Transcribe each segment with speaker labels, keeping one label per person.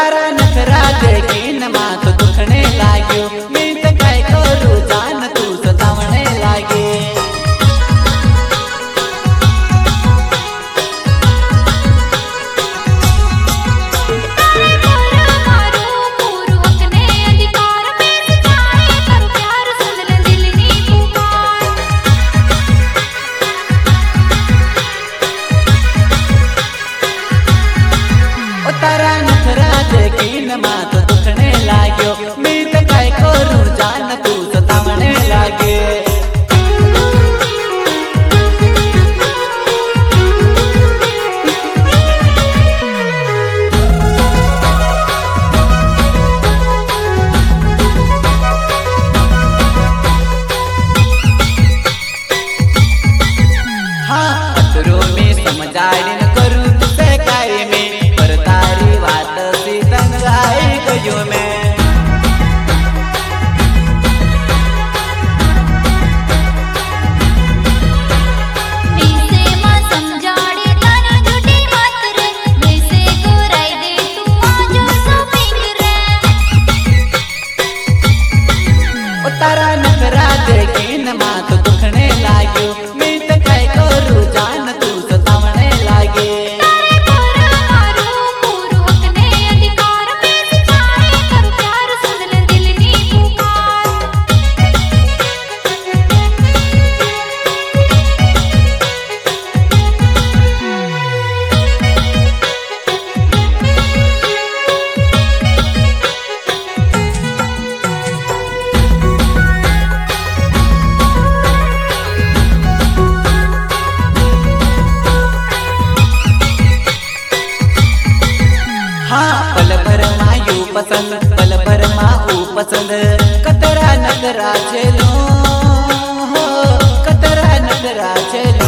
Speaker 1: तारा नखरा देखीन मात दुखने लाग्यो, मैं तो काय करू जान तू सतावणे लागे। तारा नखरा देखीन मात दुखने लाग्यो, मैं तो काय करू जान तू सतावणे लागे। हाँ पत्रो में समझाड़ी न करू तुझे काय में, पर तारी बात से तंग आई गयो मैं। तारा नखरा देखीन मात दुखने लाग्यो, मैं तो काय करू जान तू सतावणे लागे। हाँ पल भर मायू पसंद, पल भर माऊ पसंद, कतरा नगरा चलो हो, कतरा नगरा चलो।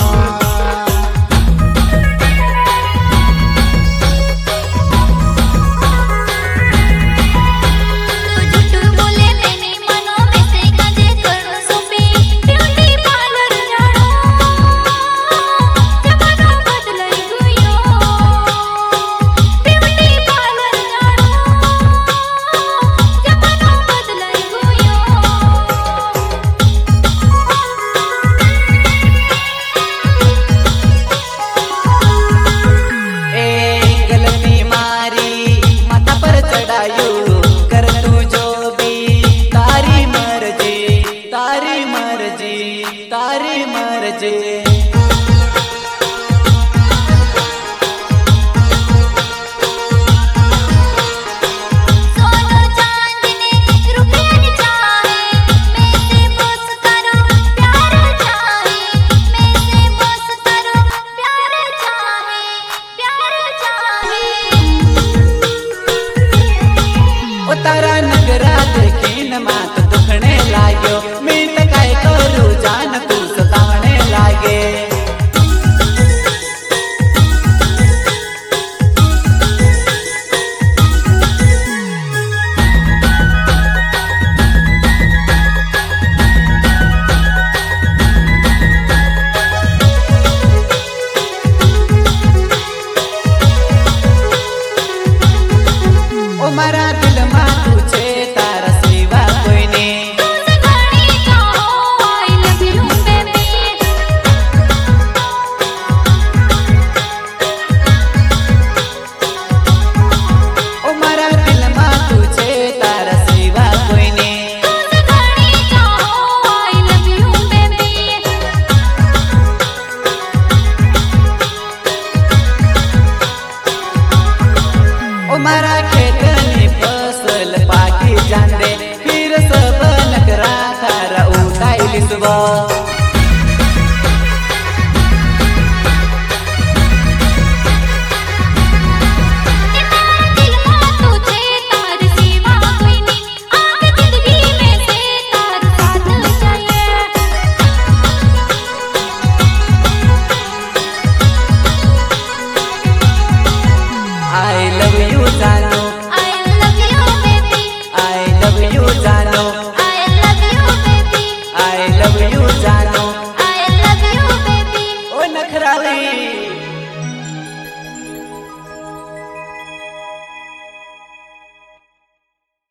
Speaker 1: कर तू जो भी तारी मर्जी, तारी मर्जी, तारी मर्जी। तारा नगरा देखीन मात दुखने लाग्यो, मैं तो काय करू जान तू सतावणे लागे। ओ मारा दिल मा तू छे तारा सिवा कोई ने, ओ मारा दिल मा तू छे तारा सिवा कोई ने। ओ मारा खेतनी फसल पाकी जांदे, फिर सब नगरा तारा उठाई लिसबो। I love you जानू